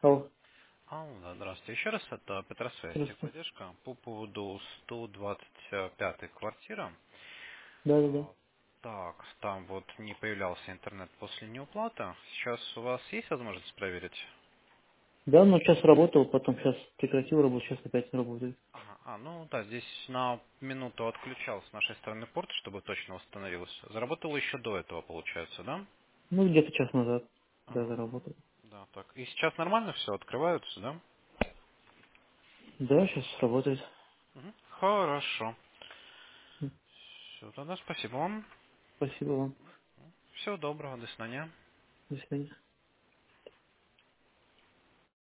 Алло, Да, здравствуйте. Еще раз, это Петросвязь, здравствуйте. техподдержка. По поводу 125 квартира. Да. А, Так, там вот не появлялся интернет после неуплаты. Сейчас у вас есть возможность проверить? Да, но сейчас работал, потом сейчас прекратил работу, сейчас опять работает. Ага, ну да, здесь на минуту отключал с нашей стороны порт, чтобы точно восстановилось. Заработало еще до этого, получается, да? Ну, где-то час назад, да, Ага, заработал. да, так. И сейчас нормально все открываются, да? Да, сейчас работает. Мгм. Хорошо. М, Все, тогда спасибо вам. Спасибо вам. Всего доброго, до свидания. До свидания.